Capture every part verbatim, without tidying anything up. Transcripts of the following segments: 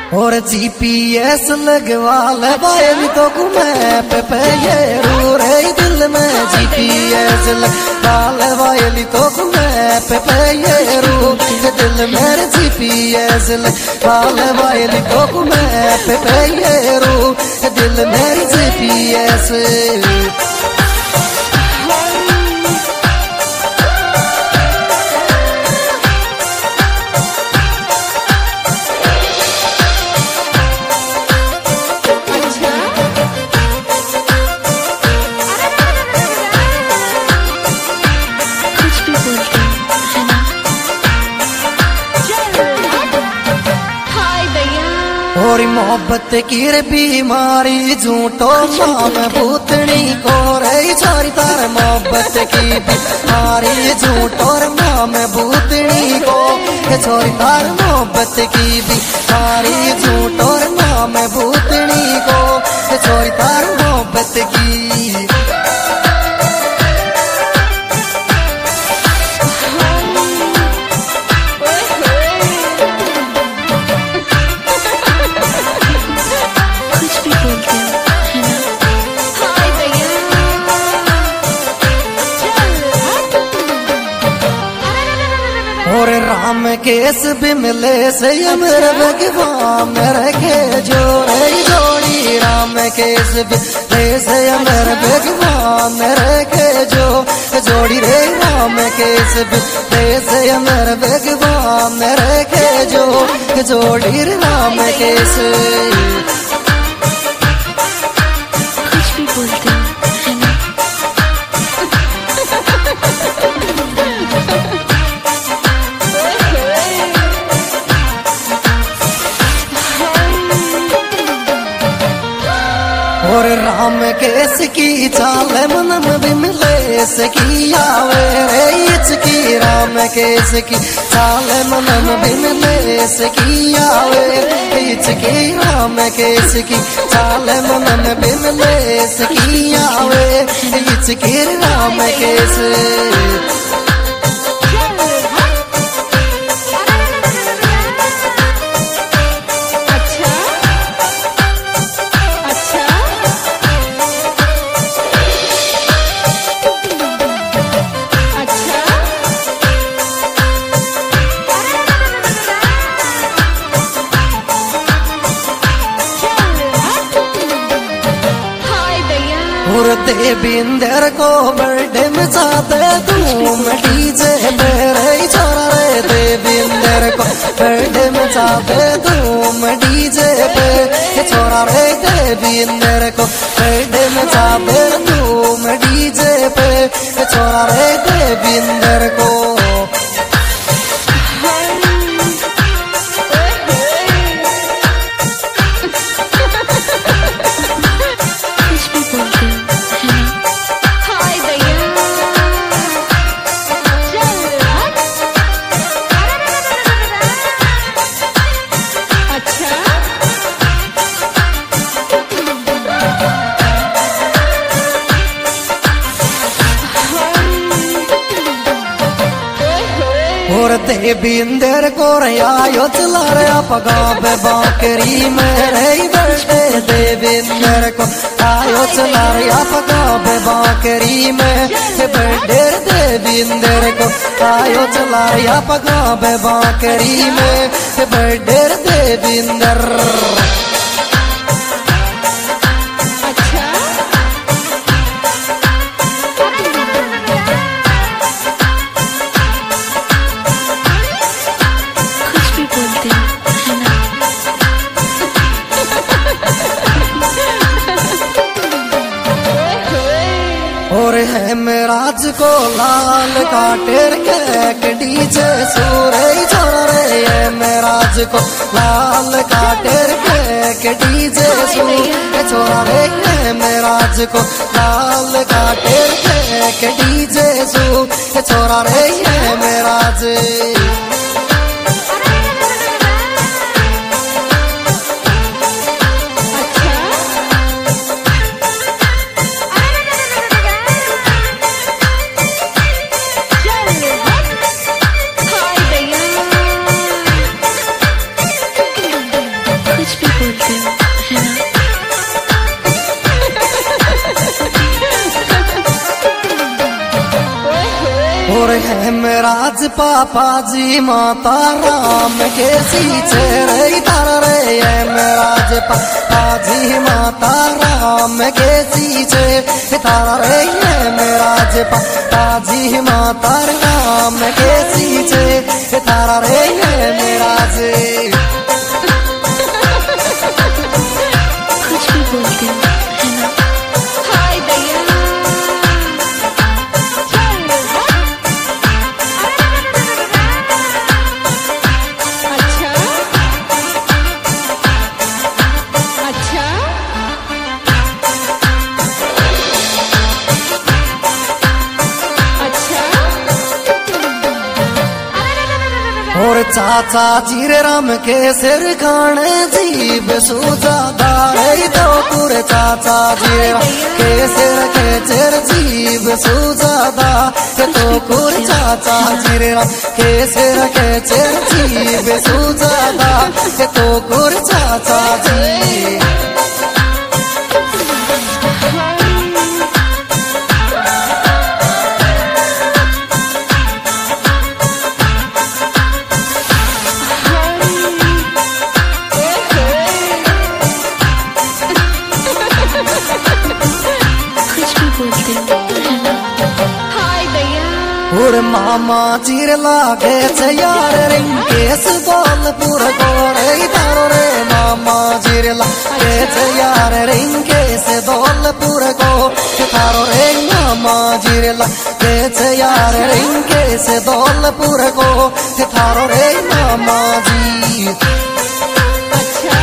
और जीपीएस लगवा ले बायल तो मैप पे ये रू रे दिल में जीपीएस लगवा ले बायल तो मैप पे ये रू दिल में जीपीएस लगवा ले बायल तो मैप पे ये रू दिल में जीपीएस और मोहब्बत की बीमारी झूठो नाम भूतनी को रे छोरी तार मोहब्बत की बीमारी झूठो नाम भूतनी को छोरी तार मोहब्बत की बीमारी झूठो नाम भूतनी को छोरी तार मोहब्बत की और राम केस बिमले से अमर भगवान रखे जो रे जोड़ी राम केस बिमले से अमर भगवान रखे जो जोड़ी रे राम केस बिमले से अमर भगवान रखे जो जोड़ी रे राम केस कुछ भी बोलते हैं और राम केस की चाल मनम बिमले की आवे रे की राम केस की चाल मनम बिमले की आवे की राम केस की चाल मनम बिमले की आवे की राम केस और देविंदर को बर्थडे में चाहते धूम डीजे पे रे छोरा रे देविंदर को बर्थडे में चाहते धूम डीजे पे छोरा रे देविंदर को बर्थडे में चाहते धूम डीजे पे छोरा रे देविंदर को और देविंदर को आयो चला रहा पगा बाकरी में रे बर्थडे देविंदर को आयो चला रहा पगा बाकरी में बर्थडे देविंदर को आयो चला रहा पगा बाकरी में बर्थडे देविंदर और है मेराज को लाल काटेर के डीजे सूरज छोरा रे है मेराज को लाल काटेर के डीजे सूरज छोरा रे है मेराज को लाल काटेर के डीजे सूरज छोरा रे है मेराज कुछ भी बोलते हो है ना। और है मेराज पापा जी माता राम के सींचे रे तारा रे है मेराज पापा जी माता राम के सींचे तारा रे है मेराज पापा जी माता राम के सींचे तारा रे है मेराज। कुछ भी बोलते हो है ना। हाय दैया अच्छा अच्छा अच्छा और चाचा जीरे राम के सिर खाने जीव सूजा दारे तो पूरे चाचा जीरे राम के सिर के चिर जीव सूजा दा तो पूरे चाचा जीरे राम के सिर के चिर जीव सूजा दा तो पूरे चाचा जी। कुछ भी बोलते हो है ना। हाय दैया और मामा चीर लागे छे यार रिंकेश दौलपुर गोरे तारो रे मामा चीर लागे छे यार रिंकेश दौलपुर को तारो रे मामा चीर लागे छे यार रिंकेश दौलपुर को तारो रे मामा जी। अच्छा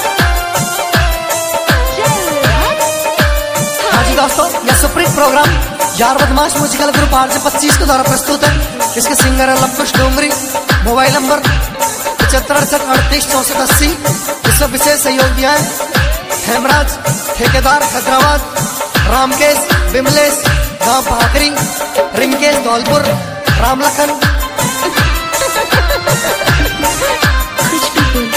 हाँ जी दोस्तों, यह सुप्रीम प्रोग्राम यार बदमाश म्यूजिकल ग्रुप आर जे पच्चीस के द्वारा प्रस्तुत है। इसके सिंगर है लवकुश डोंगरी। मोबाइल नंबर पचहत्तर अड़सठ अड़तीस चौसठ अस्सी। इसमें विशेष सहयोग दिया है हेमराज ठेकेदार हैदराबाद, रामकेश विमलेश गांव पहाकरी, रिंकेश धौलपुर, रामलखन